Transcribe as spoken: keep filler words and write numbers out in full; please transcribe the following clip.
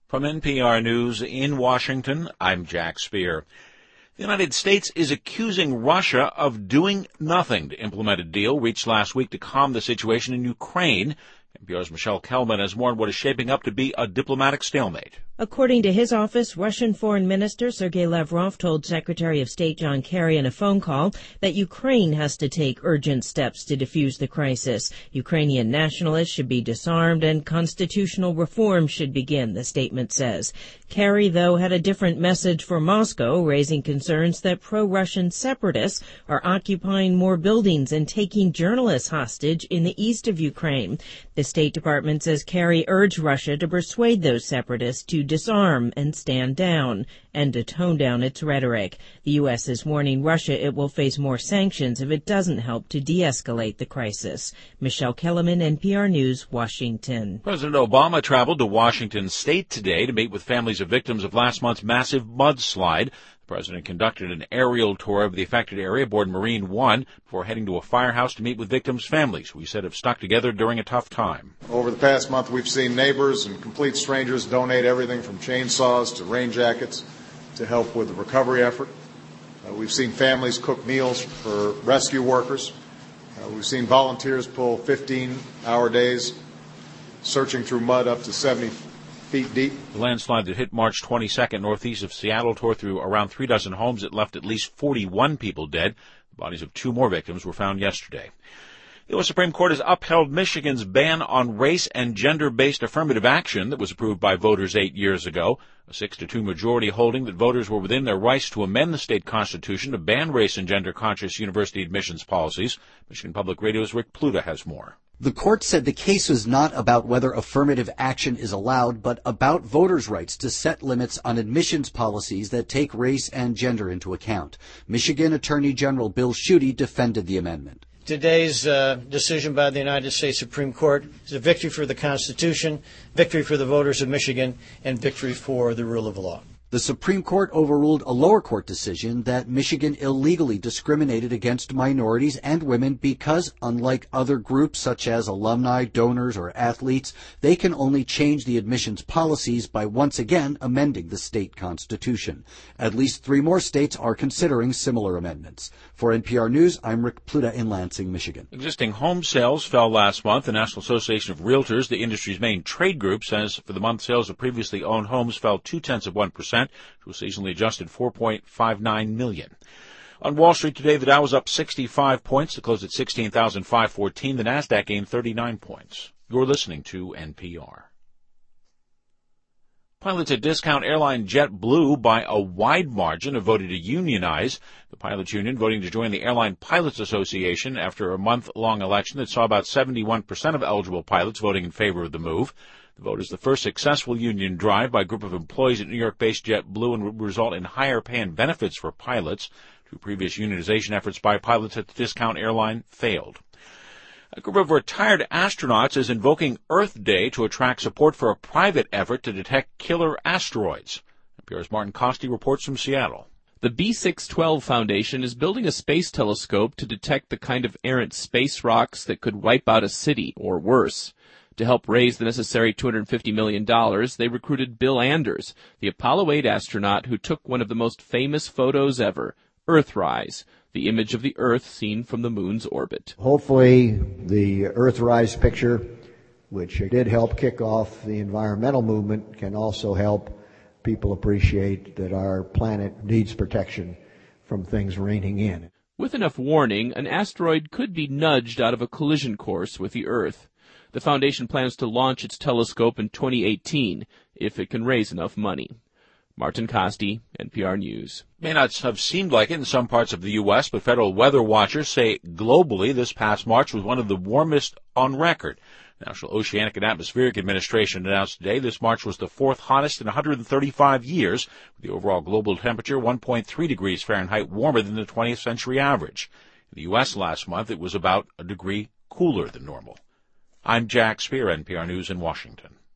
From N P R News in Washington, I'm Jack Speer. The United States is accusing Russia of doing nothing to implement a deal reached last week to calm the situation in Ukraine. N P R's Michelle Kelman has warned what is shaping up to be a diplomatic stalemate. According to his office, Russian Foreign Minister Sergei Lavrov told Secretary of State John Kerry in a phone call that Ukraine has to take urgent steps to defuse the crisis. Ukrainian nationalists should be disarmed and constitutional reform should begin, the statement says. Kerry, though, had a different message for Moscow, raising concerns that pro-Russian separatists are occupying more buildings and taking journalists hostage in the east of Ukraine. The State Department says Kerry urged Russia to persuade those separatists to disarm and stand down and to tone down its rhetoric. The U S is warning Russia it will face more sanctions if it doesn't help to de-escalate the crisis. Michelle Kellerman, N P R News, Washington. President Obama traveled to Washington State today to meet with families of victims of last month's massive mudslide. The president conducted an aerial tour of the affected area aboard Marine One before heading to a firehouse to meet with victims' families, who he said have stuck together during a tough time. Over the past month, we've seen neighbors and complete strangers donate everything from chainsaws to rain jackets to help with the recovery effort. Uh, we've seen families cook meals for rescue workers. Uh, we've seen volunteers pull fifteen-hour days searching through mud up to seventy feet deep. The landslide that hit March twenty-second northeast of Seattle tore through around three dozen homes. It left at least forty-one people dead. The bodies of two more victims were found yesterday. The U S Supreme Court has upheld Michigan's ban on race and gender-based affirmative action that was approved by voters eight years ago. A six to two majority holding that voters were within their rights to amend the state constitution to ban race and gender-conscious university admissions policies. Michigan Public Radio's Rick Pluta has more. The court said the case was not about whether affirmative action is allowed, but about voters' rights to set limits on admissions policies that take race and gender into account. Michigan Attorney General Bill Schuette defended the amendment. Today's uh, decision by the United States Supreme Court is a victory for the Constitution, victory for the voters of Michigan, and victory for the rule of law. The Supreme Court overruled a lower court decision that Michigan illegally discriminated against minorities and women because, unlike other groups such as alumni, donors, or athletes, they can only change the admissions policies by once again amending the state constitution. At least three more states are considering similar amendments. For N P R News, I'm Rick Pluta in Lansing, Michigan. Existing home sales fell last month. The National Association of Realtors, the industry's main trade group, says for the month sales of previously owned homes fell two-tenths of one percent. To a seasonally adjusted four point five nine million. On Wall Street today, the Dow was up sixty-five points to close at sixteen thousand five hundred fourteen. The Nasdaq gained thirty-nine points. You're listening to N P R. Pilots at discount airline JetBlue, by a wide margin, have voted to unionize. The pilots union voting to join the Airline Pilots Association after a month-long election that saw about seventy-one percent of eligible pilots voting in favor of the move. The vote is the first successful union drive by a group of employees at New York-based JetBlue and would result in higher pay and benefits for pilots. Two previous unionization efforts by pilots at the discount airline failed. A group of retired astronauts is invoking Earth Day to attract support for a private effort to detect killer asteroids. N P R's Martin Costi reports from Seattle. The B six twelve Foundation is building a space telescope to detect the kind of errant space rocks that could wipe out a city, or worse. To help raise the necessary two hundred fifty million dollars, they recruited Bill Anders, the Apollo eight astronaut who took one of the most famous photos ever, Earthrise, the image of the Earth seen from the moon's orbit. Hopefully the Earthrise picture, which did help kick off the environmental movement, can also help people appreciate that our planet needs protection from things raining in. With enough warning, an asteroid could be nudged out of a collision course with the Earth. The Foundation plans to launch its telescope in twenty eighteen, if it can raise enough money. Martin Costi, N P R News. May not have seemed like it in some parts of the U S, but federal weather watchers say globally this past March was one of the warmest on record. The National Oceanic and Atmospheric Administration announced today this March was the fourth hottest in one hundred thirty-five years, with the overall global temperature one point three degrees Fahrenheit warmer than the twentieth century average. In the U S last month, it was about a degree cooler than normal. I'm Jack Speer, N P R News in Washington.